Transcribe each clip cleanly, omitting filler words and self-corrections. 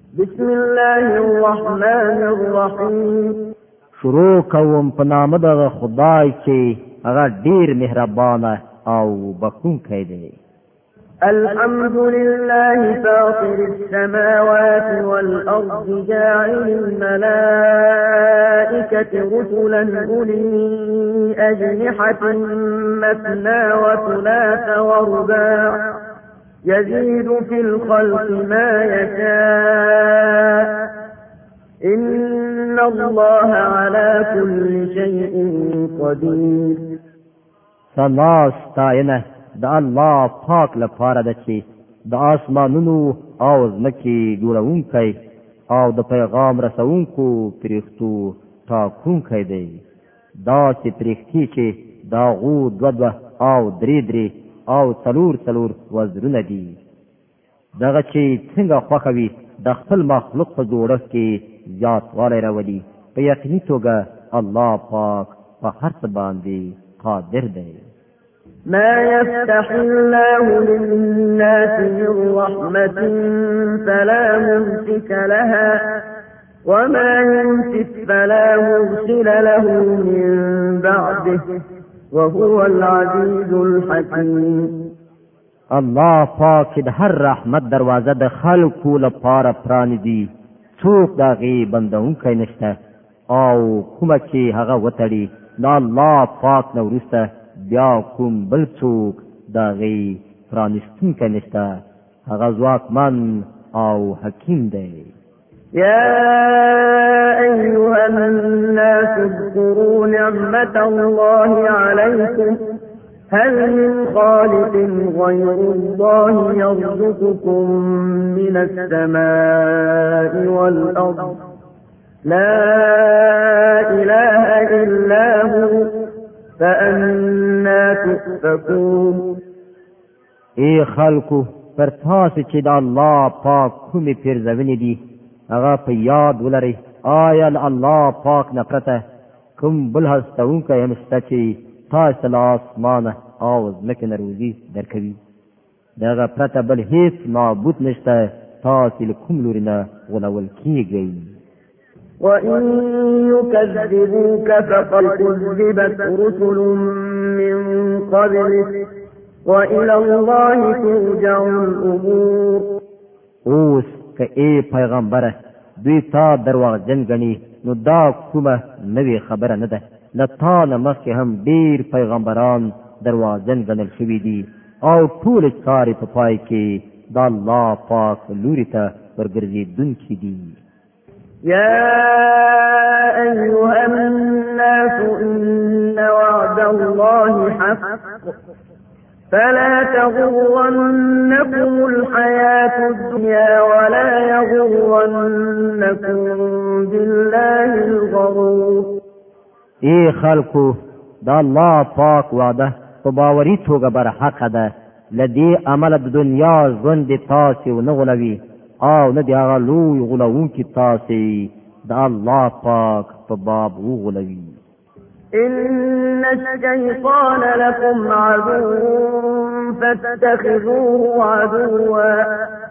بسم الله الرحمن الرحیم. شروع کوم په نام د خدای چې هغه ډیر مهربان او بخښونکی دی. الحمد لله فاطر السماوات والأرض جاعل الملائكة رسلا أولي أجنحة مثنى وثلاث ورباع يزيد في الخلق ما يشاء إن الله على كل شيء قدير. سنا ستاینه د الله پاک لپاره ده چې د آسمانونو او ځمکې جوړونکی او د پیغام رسونکو پرښتو ټاکونکی دی. داسې پرښتې چې د هغو دوه او درې او څلور وزرونه دي. دغه چې څنګه خوښه وي د خپل مخلوق په جوړښت کې زیاتوالی راولي. په یقیني توګه الله پاک په هر څه باندې قادر دی. ما يفتح الله للناس من رحمة فلا ممسك لها وما يمسك فلا مرسل له من بعده وهو العزيز الحكيم. الله پاک د هر رحمت دروازه د خلقو لپاره پرانیزي. څوک د هغې بندونکی نشته او کومه چې هغه وتړي د الله پاک نه وروسته بیا کوم بل څوک د هغې پرانیستونکی نشته. هغه ځواکمن او حکیم دی. يا أيها الناس اذكروا نعمة الله عليكم هل من خالق غير الله يرزقكم من السماء والأرض لا إله إلا هو فأنا تؤفكون. ای خلقو پر تاسو چې د الله پاک کومې پیرزونې دي هغه په یاد ولرئ. آیا الله پاک نه پرته کوم بل هستونکی هم شته چې تاسو له اسمانه او ځمکې نه روزي درکوي؟ د هغه پرته بل هیڅ معبود نشته. تاسو له کوم لوري نه غولول کیږئ. وَإِن يُكَذِّبُوكَ فَقَدْ كُذِّبَتْ رُسُلٌ مِّن قَبْلِكَ وَإِلَى اللَّهِ تُرْجَعُ الْأُمُورُ. اوس که ای پیغمبره دوی تا درواغجن ګڼي نو دا کومه نوې خبره نه ده. له تا نه مخکې هم ډېر پیغمبران درواغجن ګڼل شوي دي او ټولې چارې په پای کې د الله پاک لوري ته ورګرځېدونکي دي. يا أيها الناس إن وعد الله حق فلا تغرنكم الحياة الدنيا ولا يغرنكم بالله الغرور. ای خلقو د الله پاک وعده په باوري توګه برحقه ده. له دې عمله د دنیا ژوند تاسې ونه غولوي او نه د هغه لوی غولونکي تاسې د الله پاک په باب وغولوي. إن الشيطان لكم عدو فاتخذوه عدوا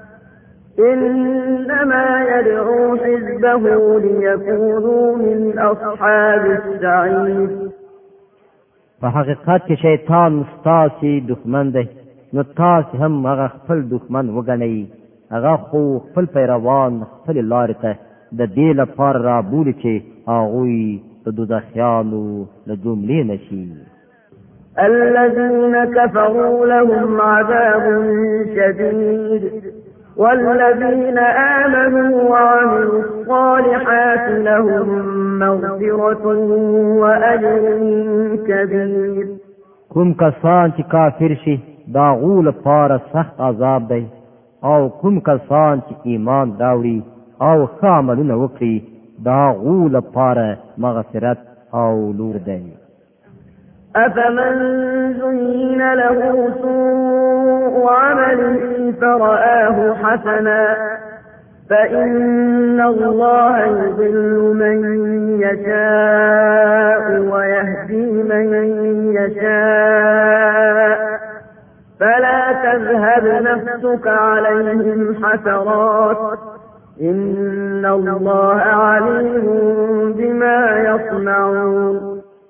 إنما يدعو حزبه ليكونوا من أصحاب السعير. په حقیقت کې شیطان ستاسې دښمن دی نو تاسې هم هغه خپل دښمن وګڼئ. هغه خو خپل پیروان خپلې لارې ته د دې لپاره رابولي چې هغوی د دوزخیانو له جملې نه شي. الذين كفروا لهم عذاب شديد والذين آمنوا وعملوا الصالحات لهم مغفرة وأجر كبير. کوم کسان چې کافر شي دا غو لپاره سخت عذاب دی او کوم کسان چې ایمان راوړي او ښه عملونه وکړي دا غو لپاره مغفرت او لور دی. أفمن زين له سوء عمله فرآه حسنا فإن الله يضل من يشاء ويهدي من يشاء فلا تذهب نفسك عليهم حسرات إن الله عليم بما يصنعون.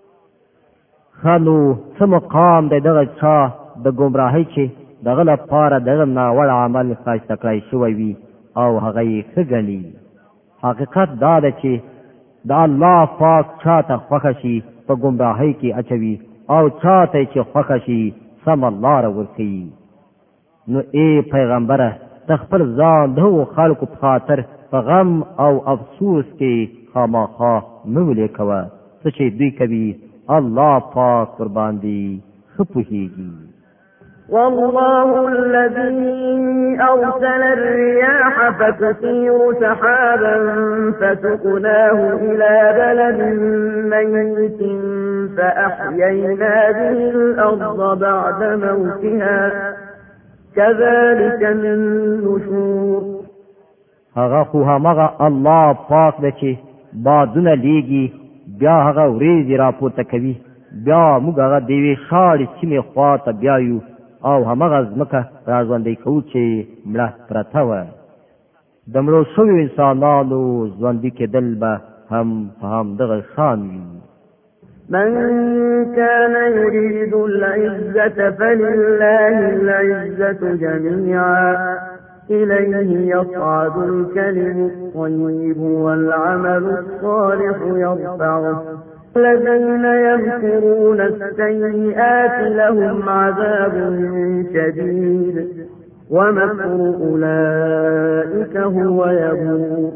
خانو څه مقام دی دغه چا د ګمراهۍ چې دغه لپاره دغه ناوړه عمل ښایسته کړی شوی وي او هغه یې ښه ګڼي. حقیقت دا ده چې د الله پاک چاته خوښه شي په ګمراهۍ کې اچوي او چاته چې خوښه شي سمه لاره ورښیي. نو ای پیغمبره د خپل ځان د هغو خلکو په خاطر په غم او افسوس کې خامخا مه ولې کوه څه چې دوی کوي الله پاک پر باندې ښه پوهیږي. والله الذي أرسل الرياح فتثير سحابا فسقناه إلى بلد ميت فأحيينا به الأرض بعد موتها كذلك النشور. هغه خو همغه الله پاک دی چې بادونه لیږي بیا هغه وریځې راپورته کوي بیا موږ هغه د یوې شاړې سیمې خوا ته بیایو او همغه ځمکه راژوندی کوو چې مړه پرته وه. د مړو شویو انسانانو ژوندي کېدل به هم په همدغه شان وي. من كان يريد العزة فلله العزة جميعا إليه يصعد الكلم الطيب والعمل الصالح يرفعه الذين يمكرون السيئات لهم عذاب شديد ومكر أولئك هو يبور.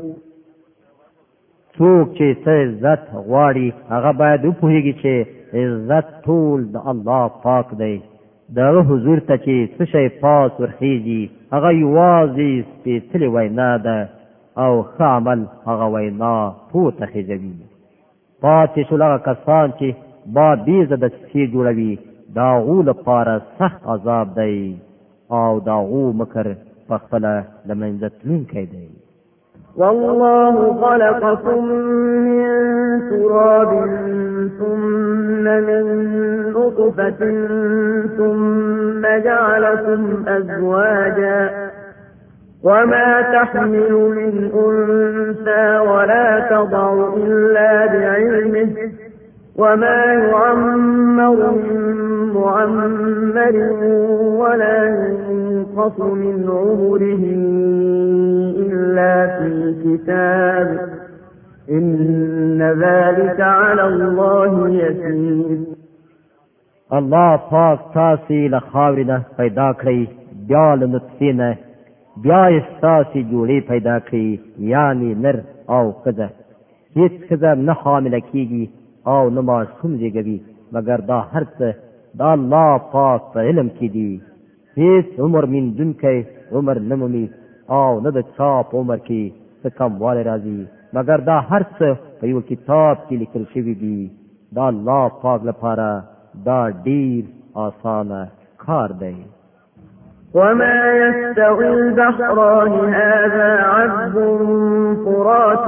څوک چې څه عزت غواړي هغه باید وپوهېږي چې عزت ټول د الله پاک دی. د هغه حضور ته چې څه شی پاس ورخیږي هغه یوازې سپېڅلې وینا ده او ښه عمل هغه وینا پورته خېژوي. پاتې شول هغه کسان چې بابیزه دسیسې جوړوي د هغو لپاره سخت عذاب دی او د هغو مکر پخپله له منځه تلونکی دی. والله خلقكم من تراب ثم من نطفة ثم جعلكم أزواجا وما تحمل من أنثى ولا تضع إلا بعلمه وما يعمر من معمر ولا ينقص من عمره إلا في كتاب إن ذلك على الله يسير. الله پاک تاسې له خاورې نه پیدا کړئ بیا له نطفې نه بیا یې ستاسې جوړې پیدا کړئ یعنې نر او ښځه. هېڅ ښځه نه حامله کېږي او نه ماشوم زېږوي مګر دا هر څه د الله پاک په علم کې دي. هېڅ عمر میندونکی عمر نه مومي او نه د چا په عمر کې څه کموالی راځي مګر دا هر څه په یو کتاب کې لیکل شوي دي. دا الله پاک لپاره دا ډیر آسانه کار دی. وما يستوي البحران هذا عذب فرات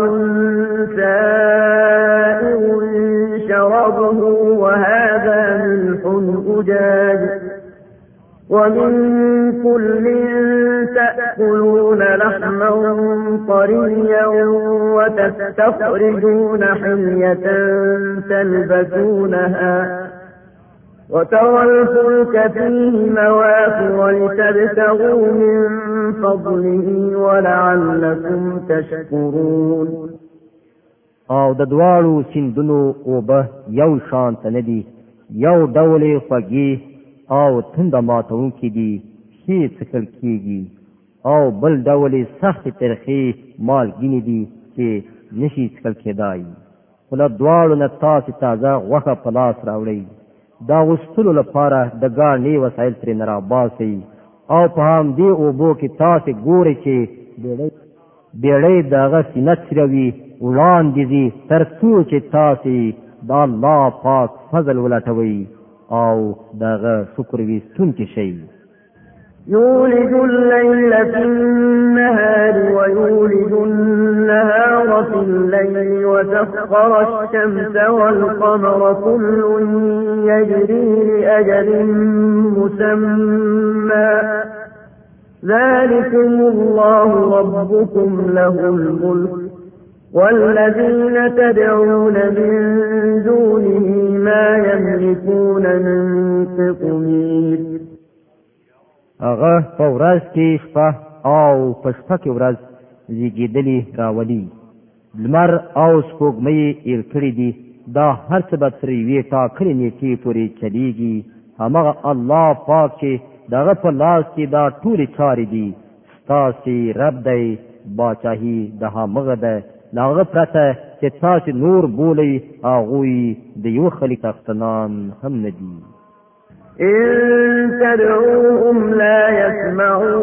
سائغ شرابه وهذا ملح أجاج ومن كل تأكلون لحما طريا وتستخرجون حلية تلبسونها وترى الفلك فيه مواخر لتبتغوا من فضله ولعلكم تشكرون. او د دواړو سیندونو اوبه یو شان نه دي یو ډول خوږې او تنده ماتونکي دي چې څښل کېږي او بل ډول سخت ترخې مالګینې دي چې نشي څښل کېدای. خو له دواړو نه تاسې تازه غوښه په لاس راوړئ. دا غوښتلو لپاره د ګاڼې وسایل ترې نه راباسئ او په همدې اوبو کې تاسې ګورئ چې بیړۍ د هغه سینه څیروي وړاندې ځي تر څو چې تاسې د الله پاک فضل ولټوئ او د هغه شکر ویستونکي شئ. يولج الليل في النهار ويولج النهار في الليل وسخر الشمس والقمر كل يجري لأجل مسمى ذلكم الله ربكم له الملك والذين تدعون من دونه ما يملكون من قطمير. هغه په ورځ کې شپه او په شپه کې ورځ زیږېدلې راولي، لمر او سپوږمۍ ایل کړي دي، دا هر څه به تر یوې ټاکلې نیټې پورې چلیږي. همغه الله پاک چې دغه په لاس کې دا ټولې چارې دي، ستاسې رب دی، باچاهي د همغه ده، له هغه پرته چې تاسې نور بولئ هغوی د یو خلیق څښتنان هم نه دي. إن تدعوهم لا يسمعوا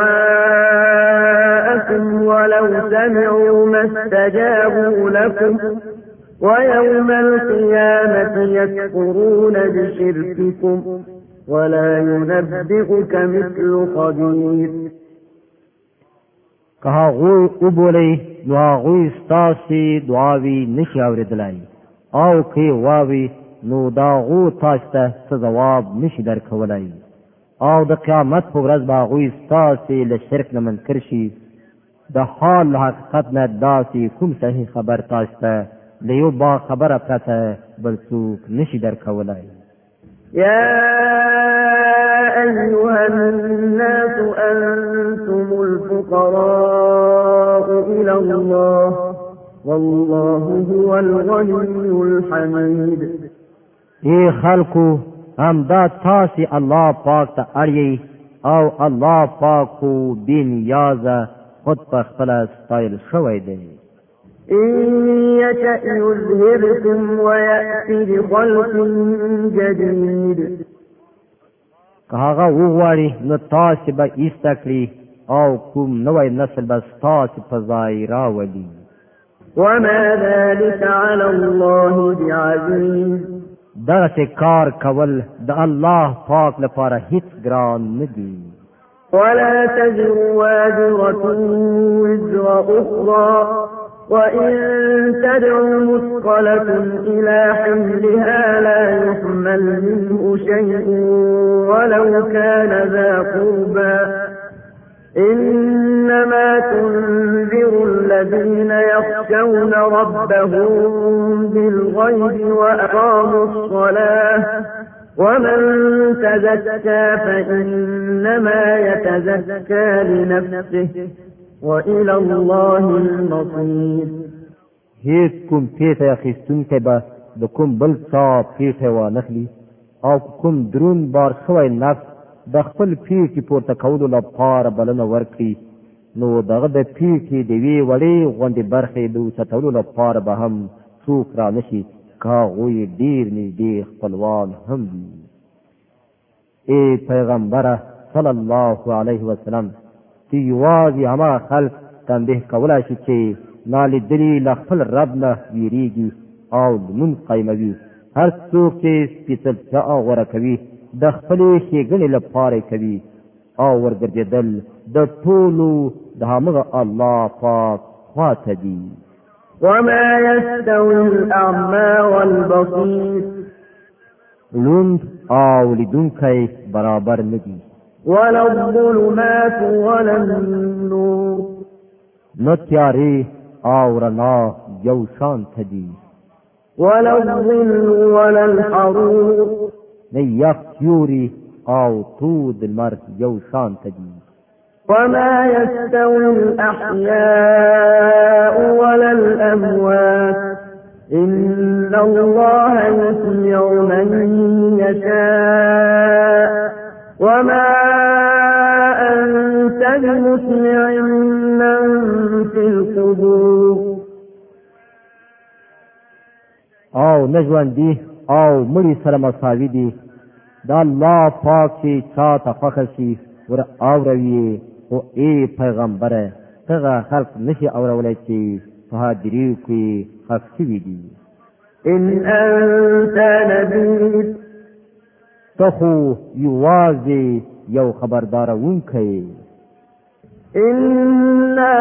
دعاءكم ولو سمعوا ما استجابوا لكم ويوم القيامة يكفرون بشرككم ولا ينبئك مثل خبير. که هغوی وبولئ نو هغوی ستاسې دعاوې نشي اورېدلی، او که واوي نو دا غو تاسو ته څه ځواب نشي درکولای، او د قیامت په ورځ به هغوی ستاسې له شرک نه منکر شي. د حال حقیقت نه داسې کوم صحیح خبر تاسو ته له یو با خبره پرته بل څوک نشي درکولای. يا أيها الناس أنتم الفقراء إلى الله والله هو الغني الحميد. ای خلکو همدا تاسې الله پاک ته اړیئ او الله پاک خو بې نیازه خود په خپله ستایل شوی دی. إن يشأ يذهبكم ويأتي بخلق جديد. که هغه وغواړي نو تاسې به ایسته کړي او کوم نوی نسل به ستاسې په ځای راولي. وما ذلك على الله بعزيز. دغسې کار کول د الله پاک لپاره هیڅ ګران نه دي. ولا تزر وازرة وزر أخرى وإن تدع مثقلة إلى حملها لا يحمل منه شيء ولو كان ذا قربى إنما تنذر الذين يخشون ربهم بالغيب وأقاموا الصلاة ومن تزكى فإنما يتزكى لنفسه وإلى الله المصير. هیڅ کوم پیټه اخیستونکی به د کوم بل څا پیټه وانخلي، او کوم درون بار شوی نفس د خپل پیټې پورته کولو لپاره بلنه ورکړي، نو دغه د پیټې د یوې وړې غوندې برخې د اوچتولو لپاره به هم څوک را نشي، که هغوی ډېر نږدې خپلوان هم وي. ای پیغمبره صلی الله علیه وسلم، چې یوازې هماغه خلک تنبیه کولی شي چې نالیدلي له خپل رب نه ویریږي او لمونځ قایموي. هر څوک چې سپېڅلتیا غوره کوي د خپلې ښېګڼې لپاره کوي، او ورګرځېدل د ټولو د همغه الله پاک خواته دي. وما يستوي الأعمى والبصير. لوند او لیدونکی برابر نه دي. ولا الظلمات ولا النور. نه تیارې او رڼا یو شان ته دي. ولا الظل ولا الحرور. نه یخ سیوري او تود لمر یو شان ته دي. وما يستوي الأحياء ولا الأموات إن الله يسمع من يشاء وما أنت بمسمع من في القبور. او نجواندی او مړي سره مساوي دي. دا الله پاک چې چاته خوښه شي ور اوروي. او ای پیغمبره څنګه خلق نشي اورولای چې په حاضریو کې حق شوي دي. ان انت نذیر. ته خو یوازې یو خبردارونکی. إنا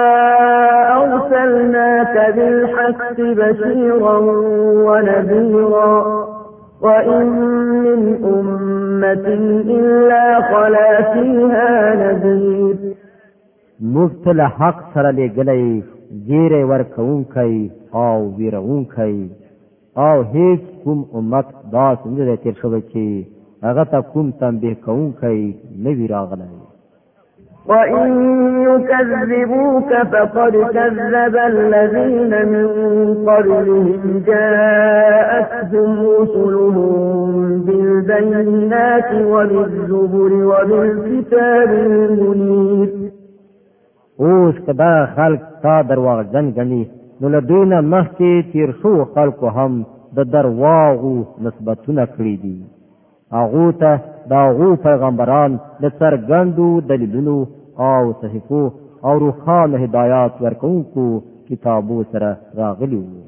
أرسلناك بالحق بشيرا ونذيرا وإن من أمة إلا خلا فيها نذير مبتل حق سره لګلې زیره ورکونکي او ویرونکي او هیڅ کوم امت دا څنګه تیر شوی چې هغه ته کوم تنبیه کوونکی نه وی راغلی. وَإِن يُكَذِّبُوكَ فَقَدْ كَذَّبَ الَّذِينَ مِن قَبْلِهِمْ جَاءَتْهُمْ رُسُلُهُم بِالْبَيِّنَاتِ وَبِالزُّبُرِ وَبِالْكِتَابِ الْمُنِيرِ. اوس کدا خلق تا درواغجن غني نو له دوی نه مخکې تیر شو خلکو هم د درواغو نسبتونه کړي دي. هغو ته د هغو پیغمبران د څرګندو دلیلونو او صحیفو او روښانه هدایات ورکوونکو کتابو سره راغلي وو.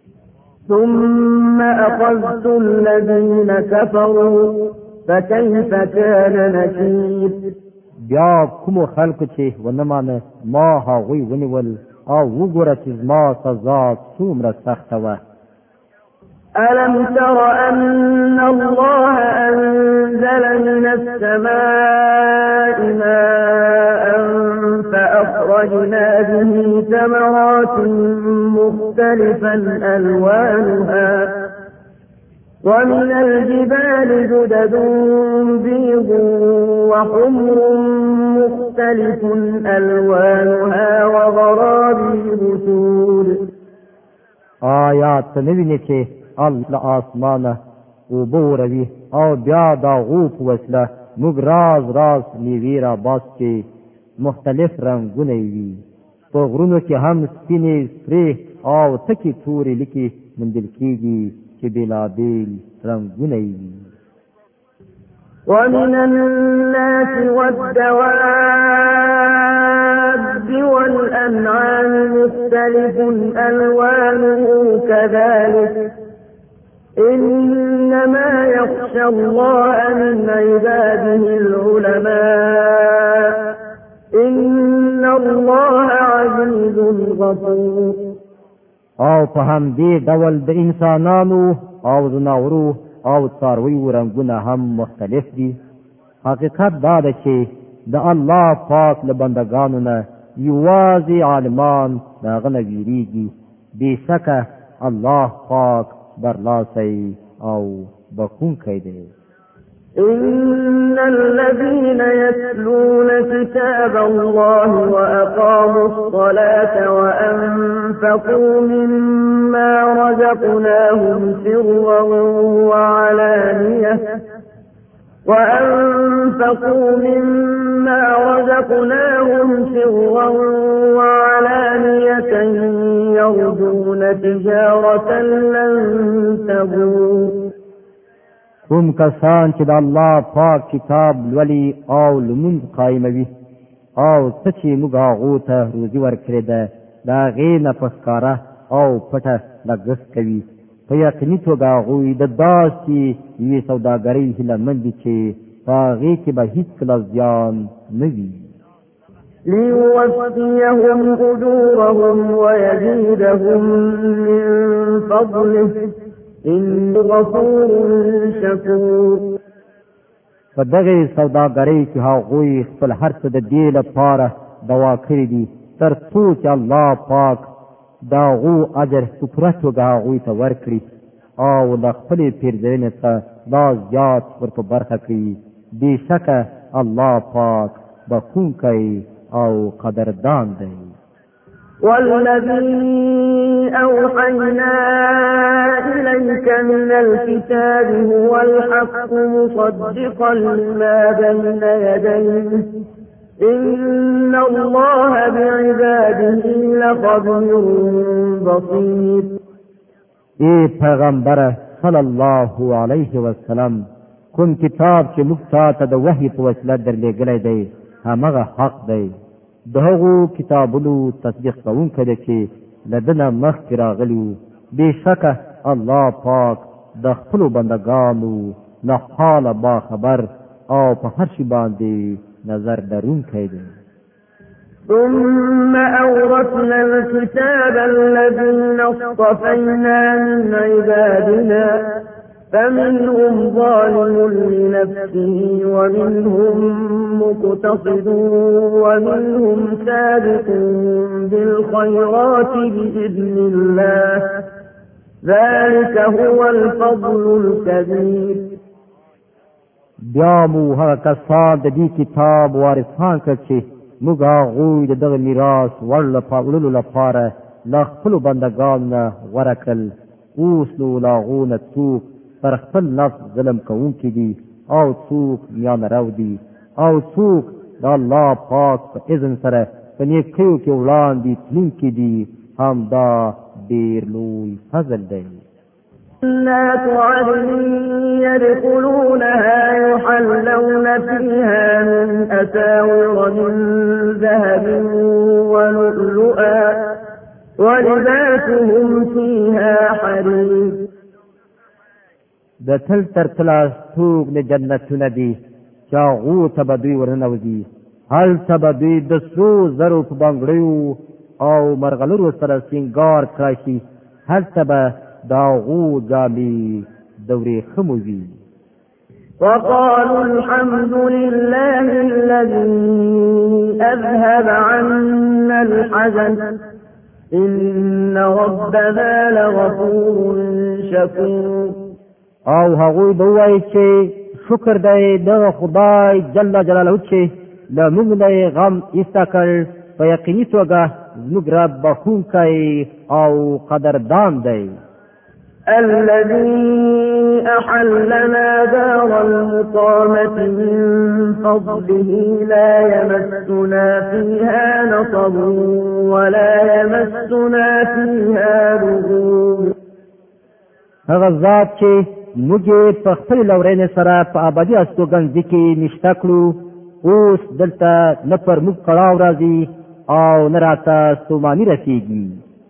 ثم أخذت الذين كفروا فكيف كان نكير. بیا کوم خلکو چې ونه مانه ما هغوی ونیول او وګوره چې زما سزا څومره سخته وه. ألم تر أن الله أنزل من السماء ماء فأخرجنا به ثمرات مختلفا ألوانها ومن الجبال جدد بيض وحمر مختلف ألوانها وغرابيب سود. آیات نوینه چې الله آسمانه وبوروي او بیا دا غوپ وسله موږ راز راز میوې را باس چې مختلف رنگونه وي. په غرونو کې هم سپینې سرې او تکې تورې لیکې مندل کېږي چې بېلابېل رنگونه وي. ومن الناس والدواب والأنعام مختلف ألوانه كذلك إنما يخشى الله من عباده العلماء إن الله عزيز غفور. او په هم دې ډول د انسانانو او ځناورو او څارویو رنګونه هم مختلف دي. حقیقت دا ده چې د الله پاک له بندگانو نه یوازې عالمان د هغه نه ویریږي. بېشکه الله پاک برلاسی او بخښونکی دی. إن الذين يتلون كتاب الله وأقاموا الصلاة وأنفقوا مما رزقناهم سرا وعلانية يرجون تجارة لن تبور. کوم کسان چې د الله پاک کتاب لولي او لمونځ قایموي او څه چې موږ هغو ته روزي ورکړې ده د هغې نه په ښکاره او پټه لګښت کوي. په یقیني توګه هغوی د داسې یوې سوداګرۍ هیله مند دي چې په هغې کې به هېڅکله زیان نه وي. ليوفيهم أجورهم ويزيدهم من فضله إن غفور شکور. په دغه سوداګرۍ کې هغوی خپل هر څه د دې لپاره دوا کړي دي تر څو چې الله پاک د هغو اجر په پوره توګه هغوی ته ورکړي او د خپلې پیرزوینې څخه دا زیات ورته برخه کړي. بېشکه الله پاک بخښونکی او قدردان دی. والذي أوحينا إليك من الكتاب هو الحق مصدقا لما بين يديه إن الله بعباده لخبير بصير. ای پیغمبر صلی الله علیه وسلم کوم کتاب چې موږ ته د وحی په وسیله درلېږلی دی همغه حق دی. د هغو کتابونو تصدیق کوونکی دی چې له ده نه مخکې راغلي وو. بېشکه الله پاک د خپلو بندګانو له حاله باخبر او په هر شي باندې نظر لرونکی دی. ثم أورثنا الكتاب الذين اصطفينا من عبادنا فمنهم ظالم لنفسه ومنهم مقتصد ومنهم سابق بالخيرات بإذن الله ذلك هو الفضل الكبير. بیا مو هغه کسان د دې کتاب وارثان کړ چې موږ هغوی د دغه میراث وړلو لپاره له خپلو بندګانو نه غوره کړل. اوس نو له هغو نه څوک پر خپل نفس ظلم کوونکي دي او څوک میانه رو دي او څوک د الله پاک په اذن سره په نیکیو کې وړاندې تلونکي دي. همدا ډېر لوی فضل دی. جنات عدن يدخلونها يحلون فيها من أساور من ذهب ولؤلؤا ولباسهم فيها حرير. د تل تر تله څوک د جنتونه دي چې هغو ته به دوی ورننوځي. هلته به دوی د سرو زرو په بنګړیو او مرغلرو سره سینګار کړی شي. هلته به د هغو جامې د ورېښمو وي. وقالوا الحمد لله الذي أذهب عنا الحزن إن ربنا لغفور شكور. او هغوی به وایي چې شکر دی دغه خدای جل جلاله چې له موږ نه یې غم ایسته کړ. په یقیني توګه زموږ رب بخښونکی او قدردان دی. الذي أحلنا دار المقامة من فضله لا يمسنا فيها نصب ولا يمسنا فيها لغوب. هغه ذات چې موږ په خپل لورینې سره په ابدي استوګنځي کې نشته کړو، اوس دلته نه پر موږ کړاو راځي او نه راته ستوماني رسېږي.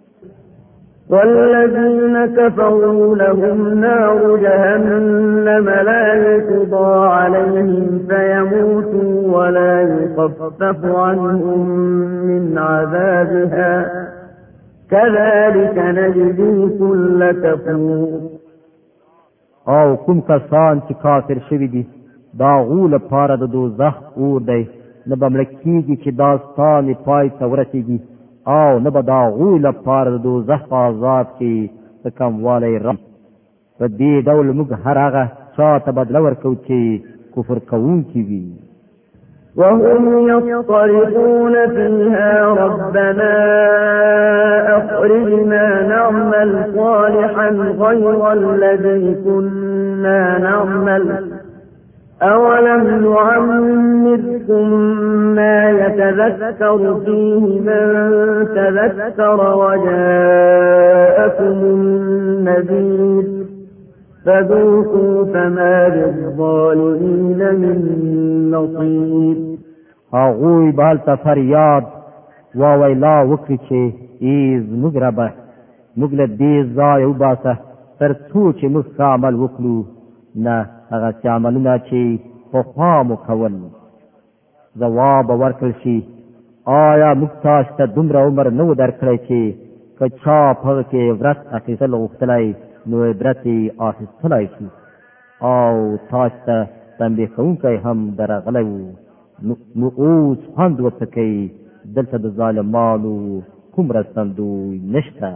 والذين كفروا لهم نار جهنم لا يقضى عليهم فيموتوا ولا يخفف عنهم من عذابها كذلك نجزي كل كفور. او کوم کسان چې کافر شوي دي دا غول لپاره د دوزخ اور دی، نه به مړه کېږي چې دا ستانې پای ته ورسېږي او نه به د هغوی لپاره د دوزخ په عذاب کې څه کموالی راځي. په دې ډول موږ هر هغه چا ته بدله ورکوو چې کفر کوونکي وي. وهم يصطرخون فيها ربنا أخرجنا نعمل صالحا غير الذي كنا نعمل أولم نعمركم ما يتذكر فيه من تذكر وجاءكم النذير فذوقوا فما للظالمين من نصير. هغوی به هلته فریاد وویلا وکړي چې ای زموږ ربه موږ له دې ځایه وباسه تر څو چې موږ ښه عمل وکړو، نه هغه څه عملونه چې پخوا مو کول. ځواب به ورکړل شي آیا موږ تاسو ته دومره عمر نه و درکړی چې که چا په هغه کې عبرت اخیستل غوښتلی نو عبرت یې اخیستلی شي او تاسو ته تنبیه کوونکی هم درغلی و. نو اوس خوند ورته کوي دلته د ظالمانو کوم رسندوی نشته.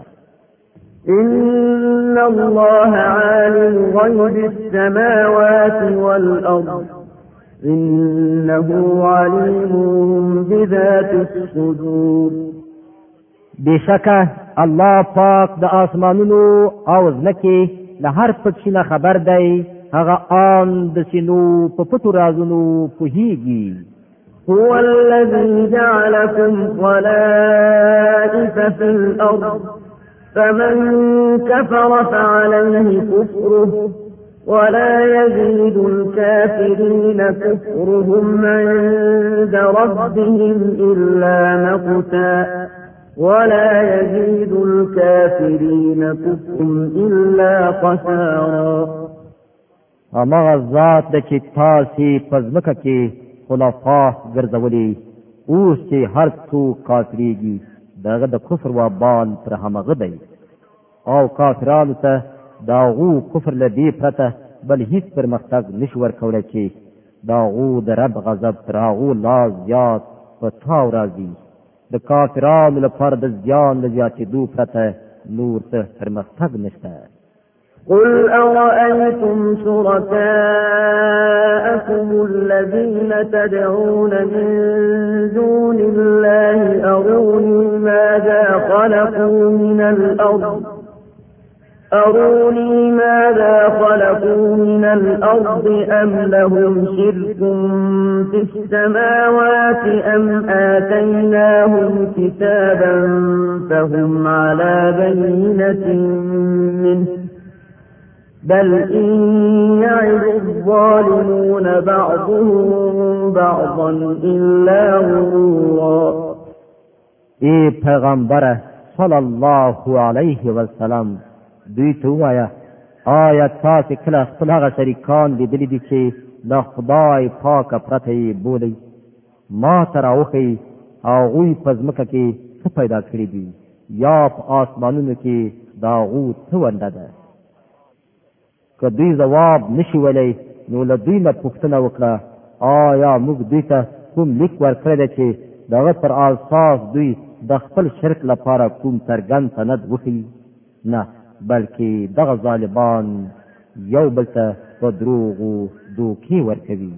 إن الله عالم غيب السماوات والأرض إنه عليم بذات الصدور. بشکه الله پاک د آسمانونو او ځمکې له هر پټ شي نه خبر دی، هغه آن د سینو په پټو رازونو پوهیږي. هو الذي جعلكم خلائف في الأرض فمن كفر فعليه كفره ولا يزيد الكافرين كفرهم عند ربهم إلا مقتا ولا يزيد الكافرين كفرهم إلا خسارا. هماغه ذات د چې تاسې په ځمکه کې خلفا ګرځولي، اوس چې هر څوک کافرېږي دغه د کفر وبال پر همغه دی او کافرانو ته دا غو کفر لدی پرته بل هیڅ پرمختګ نشو ورکولای چې دا غو د رب غضب تر هغو لا زیات په تاو راځي د کافرانو لپاره د زیان د زیاتېدو پرته نور څه پرمختګ نشته. قل أرأيتم شركاءكم الذين تدعون من دون الله أروني ماذا خلقوا من الأرض أم لهم شرك في السماوات أم آتيناهم كتابا فهم على بينة منه بل إن يعد الظالمون بعضهم بعضا إلا غرورا. ای پیغمبر صلی الله علیه وسلم دوی ته وایا آیا تاسو کله خپل هغه شریکان لیدلی دي چې د خدای پاک پرته یې بولي ما تر اوخی هغوی په ځمکه کې څه پیدا کړي دي یا په آسمانونو کې د هغو څه ونډه ده؟ که دوی جواب نشي ویلی نو له دوی نه پوښتنه وکړه آیا موږ دوی ته کوم لیک ورکړی دی چې د هغه پر اساس دوی د خپل شرک لپاره کوم څرګند سند وښیي؟ نه، بلکې دغه ظالمان یو بل ته په دروغو دوکې ورکوي.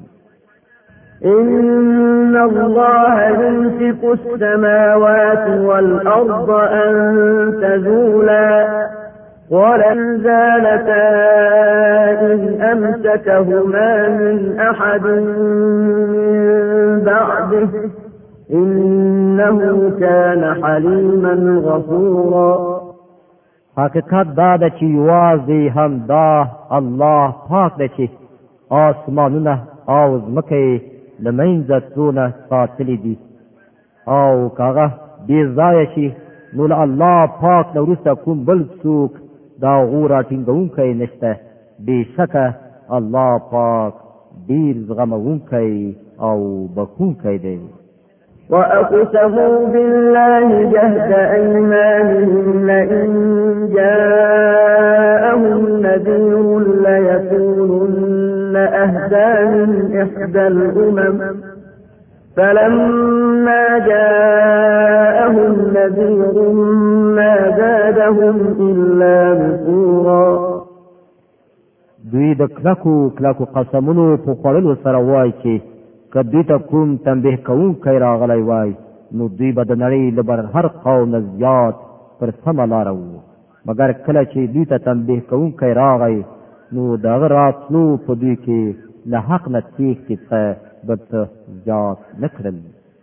إن الله يمسك السماوات والأرض أن تزولا ولن زالتا إن أمسكهما من أحد من بعده إنه كان حليما غفورا. حقیقت دا ده چې یوازې همدا الله پاک دی چې آسمانونه او ځمکه یې له منځه څونه ساتلي دي او که هغه بې ځایه شي نو له الله پاک نه وروسته کوم بل څوک د هغو راټینګوونکی نشته. بېشکه الله پاک ډېر زغموونکی او بخښونکی دی. وأقسموا بالله جهد أيمانهم لئن جاءهم نذير ليكونن أهدى من إحدى الأمم فلما جاءهم نذير ما زادهم إلا نفورا. دوی د کلکو قسمونو په خوړلو سره وایي چې که دوی ته کوم تنبیه کوونکی راغلی وای نو دوی به د نړۍ له هر قوم نه زیات پر سمه لاره وو، مګر کله چې دوی ته تنبیه کوونکی راغی نو د هغه راتلو په دوی کې له حق نه تېښتې څخه بل څه زیات نه کړل.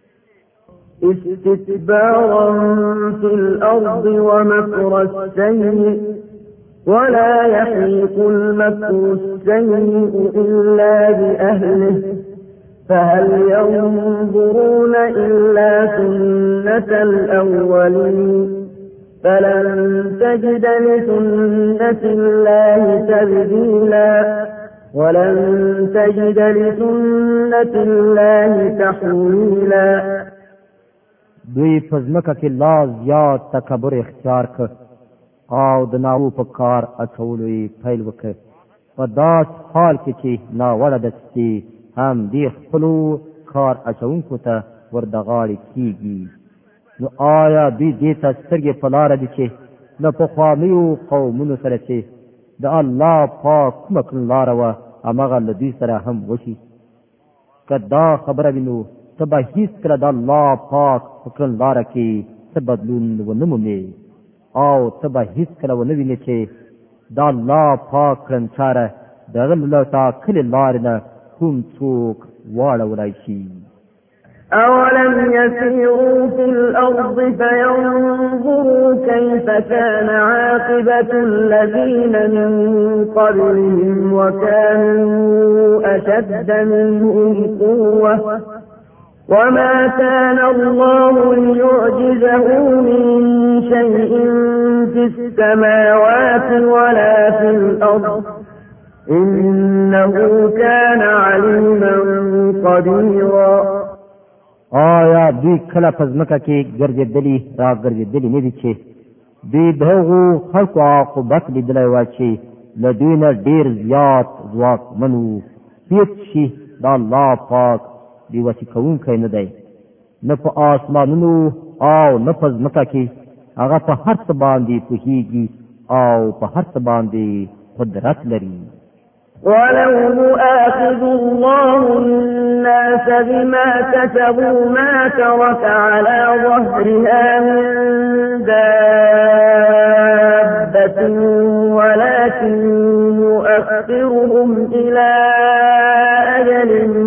استكبارا في الأرض ومكر السيء ولا يحيق المكر السيء إلا بأهله فهل ينظرون إلا سنة الأولين فلن تجد لسنة الله تبديلا ولن تجد لسنة الله تحويلا. دوی په ځمکه کې لا زیات تکبر اختیار کړ او د ناوو په کار اچولو یې پیل وکړ په داسې حال کې چې ناوړه دسیسې هم دې خپلو کار اچونکو ته وردغاړې کېږي. نو آیا دوی دې ته سترګې په لاره دي چې له پخوانیو قومونو سره چې د الله پاک کومه کړنلاره وه هماغه له دوی سره هم وشي؟ که دا خبره وي نو ته به هېڅکله د الله پاک په کړنلاره کې څه بدلون ونه مومې او ته به هېڅکله ونه وینې چې د الله پاک کړنچاره د هغه له ټاکلې لارې نه کوم څوک واړولی شي. أولم يسيروا في الأرض فينظروا كيف كان عاقبة الذين من قبلهم وكانوا أشد منهم قوة وما كان الله ليعجزه من شيء في السماوات ولا في الأرض إنه كان عليما قديرا. آیا دوی کله په ځمکه کې ګرځېدلي را ګرځېدلي نه دي چې دوی د هغو خلکو عاقبت لیدلی وای چې له دوی نه ډېر زیات ځواکمن وو. هېڅ شي د الله پاک بې وسې کوونکی نه دی، نه په آسمانونو او نه په ځمکه کې. هغه په هر څه باندې پوهېږي او په هر څه باندې قدرت لري. ولو يؤاخذ الله الناس بما كسبوا ما ترك على ظهرها من دابة ولكن يؤخرهم إلى أجل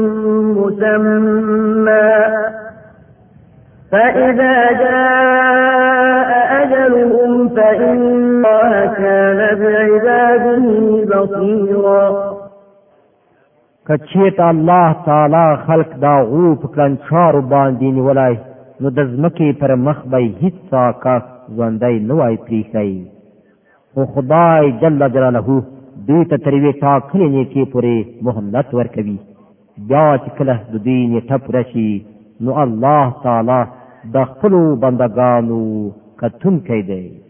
مسمى فإذا جاء أجلهم فإن الله كان بعباده بصيرا. کچېت الله تعالی خلق دا غو په کلنچارو باندې نیولای، نو د ځمکې پر مخ به هیڅ کس ژوندی نه وای پریښی. خو خدای جل جلاله دوی ته تر یوې ټاکلې نیټې پورې مهلت ورکوي. بیا چې کله د دوی نیټه پوره شي، نو الله تعالی د خپلو بندګانو کتونکی دی.